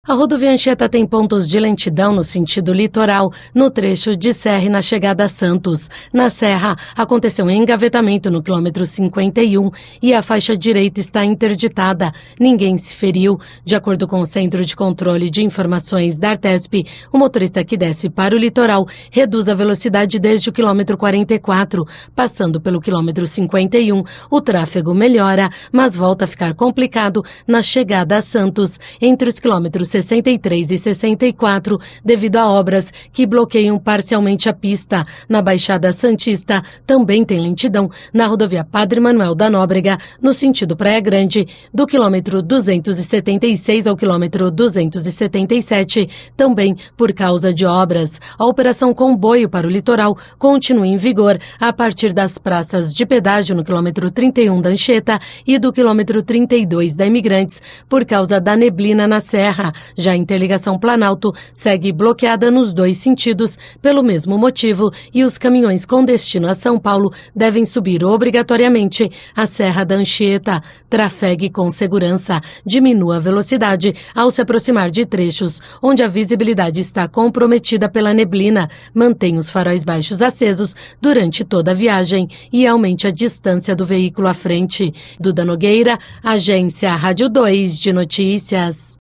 A rodovia Anchieta tem pontos de lentidão no sentido litoral, no trecho de Serra e na chegada a Santos. Na Serra, aconteceu um engavetamento no quilômetro 51 e a faixa direita está interditada. Ninguém se feriu. De acordo com o Centro de Controle de Informações da Artesp, o motorista que desce para o litoral reduz a velocidade desde o quilômetro 44. Passando pelo quilômetro 51, o tráfego melhora, mas volta a ficar complicado na chegada a Santos, entre os quilômetros 63 e 64, devido a obras que bloqueiam parcialmente a pista. Na Baixada Santista também tem lentidão na rodovia Padre Manuel da Nóbrega, no sentido Praia Grande, do quilômetro 276 ao quilômetro 277, também por causa de obras. A operação comboio para o litoral continua em vigor a partir das praças de pedágio no quilômetro 31 da Anchieta e do quilômetro 32 da Imigrantes, por causa da neblina na Serra. Já a interligação Planalto segue bloqueada nos dois sentidos pelo mesmo motivo e os caminhões com destino a São Paulo devem subir obrigatoriamente a Serra da Anchieta. Trafegue com segurança, diminua a velocidade ao se aproximar de trechos onde a visibilidade está comprometida pela neblina. Mantenha os faróis baixos acesos durante toda a viagem e aumente a distância do veículo à frente. Duda Nogueira, Agência Rádio 2 de Notícias.